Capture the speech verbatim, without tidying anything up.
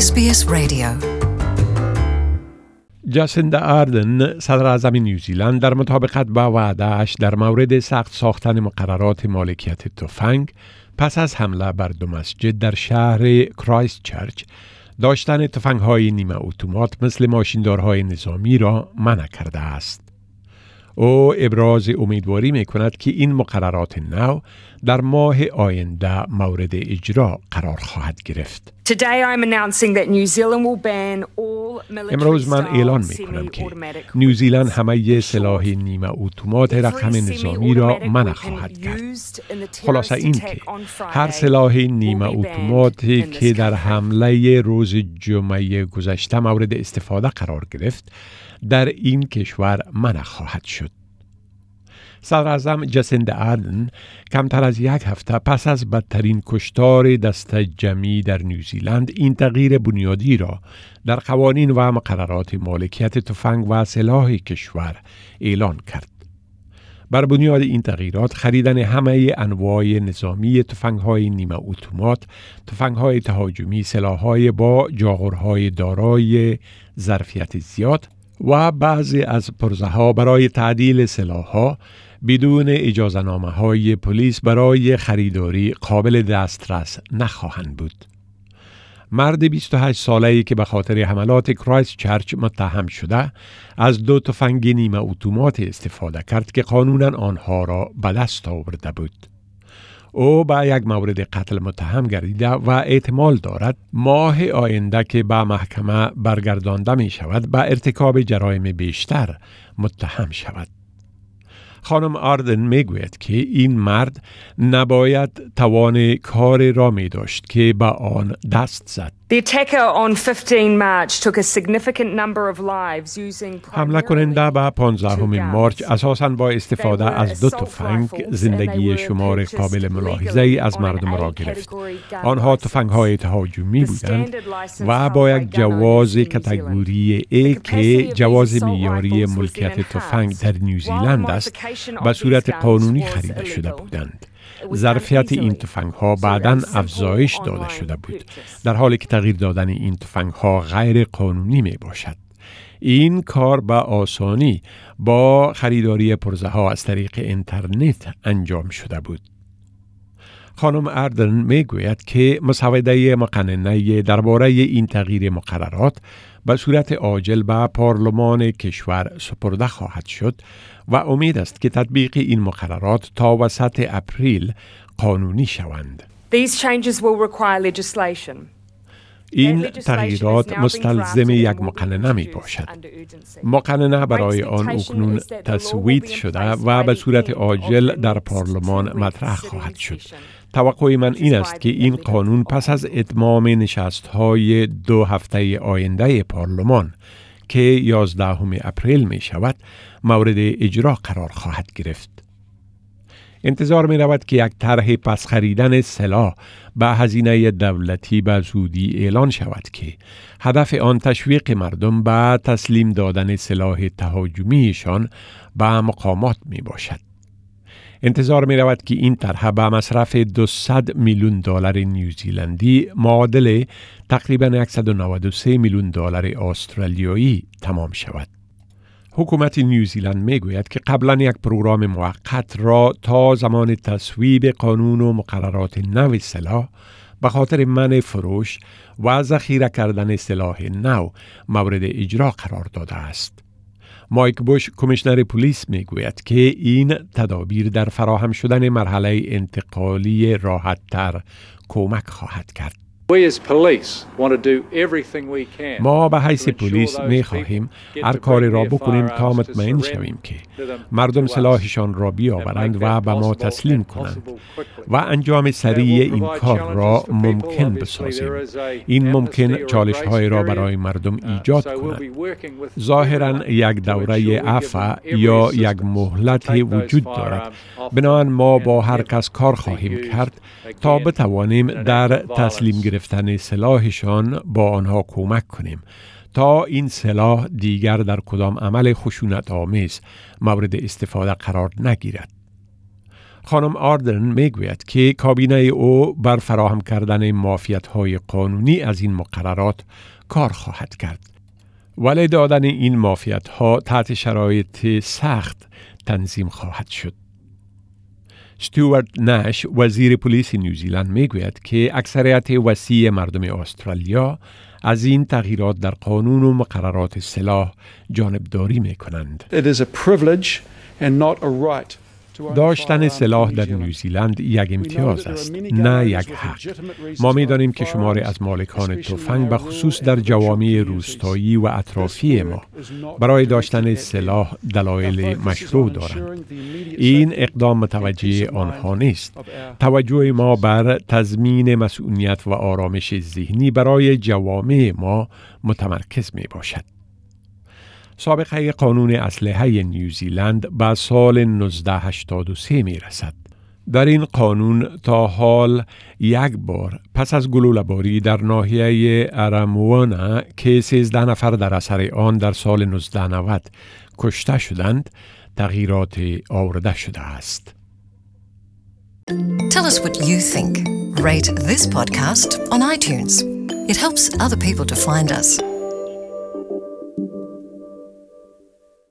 اس بی اس رادیو. جاسیندا آردن صدر اعظم نیوزیلند در مطابقت با وعده‌اش در مورد سخت ساختن مقررات مالکیت تفنگ پس از حمله بر دو مسجد در شهر کرایست چرچ داشتن تفنگ‌های نیمه اتومات مثل ماشیندارهای نظامی را منع کرده است. او ابراز امیدواری می‌کند که این مقررات نو در ماه آینده مورد اجرا قرار خواهد گرفت. امروز من اعلان می‌کنم که نیوزیلند همه سلاح نیمه اتومات رقم نظامی را منع خواهد کرد. خلاصه این که هر سلاح نیمه اتوماتی که در حمله روز جمعه گذشته مورد استفاده قرار گرفت در این کشور منع خواهد شد. صدر اعظم جاسیندا آردن کمتر از یک هفته پس از بدترین کشتار دست جمعی در نیوزیلند این تغییر بنیادی را در قوانین و مقررات مالکیت تفنگ و سلاح کشور اعلان کرد. بر بنیاد این تغییرات خریدن همه انواع نظامی تفنگ‌های نیمه اتومات، تفنگ‌های تهاجمی، سلاح‌های با جاغورهای دارای ظرفیت زیاد و بعضی از پرزه‌ها برای تعدیل سلاح‌ها بدون اجازه‌نامه‌های پلیس برای خریداری قابل دسترس نخواهند بود. مرد بیست و هشت ساله‌ای که به خاطر حملات کرایست چرچ متهم شده از دو تفنگ نیمه اتومات استفاده کرد که قانوناً آنها را به دست آورده بود. او به یک مورد قتل متهم گردیده و احتمال دارد ماه آینده که به محکمه برگردانده می شود به ارتکاب جرایم بیشتر متهم شود. خانم آردن می گوید که این مرد نباید توان کار را می داشت که به آن دست زد. حمله کننده به پانزدهم مارچ اساساً با استفاده از دو تفنگ زندگی شمار قابل ملاحظه‌ای از مردم را گرفت. آنها تفنگ‌های تهاجمی بودند و با یک جواز کاتگوری A که جواز معیاری ملکیت تفنگ در نیوزیلند است به صورت قانونی خریده شده بودند. ظرفیت این تفنگ‌ها بعداً افزایش داده شده بود، در حالی که تغییر دادن این تفنگ‌ها غیر قانونی می باشد. این کار به آسانی با خریداری پرزه‌ها از طریق اینترنت انجام شده بود. خانم آردن می گوید که مسوده مقننه درباره این تغییر مقررات به صورت عاجل به پارلمان کشور سپرده خواهد شد و امید است که تطبیق این مقررات تا وسط اپریل قانونی شوند. These changes will require legislation. این تغییرات مستلزم یک مقننه می باشد. مقننه برای آن اکنون تصویب شده و به صورت عاجل در پارلمان مطرح خواهد شد. توقع من این است که این قانون پس از اتمام نشست‌های دو هفته آینده پارلمان که یازدهم اپریل می شود مورد اجرا قرار خواهد گرفت. انتظار می رود که یک طرح پس خریدن سلاح به هزینه دولتی به زودی اعلان شود که هدف آن تشویق مردم به تسلیم دادن سلاح تهاجمیشان به مقامات می باشد. انتظار می رود که این طرح به مصرف دویست میلیون دلار نیوزیلندی معادل تقریباً صد و نود و سه میلیون دلار استرالیایی تمام شود. حکومت نیوزیلند می گوید که قبلا یک پروگرام موقت را تا زمان تصویب قانون و مقررات نو سلاح به خاطر منع فروش و ذخیره کردن سلاح نو مورد اجرا قرار داده است. مایک بوش کمیشنر پلیس می گوید که این تدابیر در فراهم شدن مرحله انتقالی راحت تر کمک خواهد کرد. ما به حیث پلیس می خواهیم هر کاری را بکنیم تا مطمئن شویم که مردم سلاحشان را بیاورند و به ما تسلیم کنند و انجام سریع این کار را ممکن بسازیم. این ممکن چالش های را برای مردم ایجاد کند. ظاهراً یک دوره عفو یا یک مهلت وجود دارد. بنابراین ما با هر کس کار خواهیم کرد تا بتوانیم در تسلیم گرفتن سلاحشان با آنها کمک کنیم تا این سلاح دیگر در کدام عمل خشونت آمیز مورد استفاده قرار نگیرد. خانم آردرن میگوید که کابینه او بر فراهم کردن معافیت‌های قانونی از این مقررات کار خواهد کرد. ولی دادن این معافیت‌ها تحت شرایط سخت تنظیم خواهد شد. استوارت نش وزیر پلیس نیوزیلند میگوید که اکثریت وسیع مردم استرالیا از این تغییرات در قانون و مقررات سلاح جانبداری میکنند. It is a privilege and not a right. داشتن سلاح در نیوزیلند یک امتیاز است، نه یک حق. ما می‌دانیم که شماری از مالکان تفنگ به خصوص در جوامع روستایی و اطرافی ما برای داشتن سلاح دلایل مشروع دارند. این اقدام متوجه آنها نیست. توجه ما بر تضمین مسئولیت و آرامش ذهنی برای جوامع ما متمرکز میباشد. سابقه قانون اسلحه نیوزیلند به سال نوزده هشتاد و سه می رسد. در این قانون تا حال یک بار پس از گلوله‌باری در ناحیه اراموانا که سیزده نفر در اثر آن در سال نوزده نود کشته شدند، تغییرات آورده شده است. Tell us what you think. Rate this podcast on iTunes. It helps other people to find us.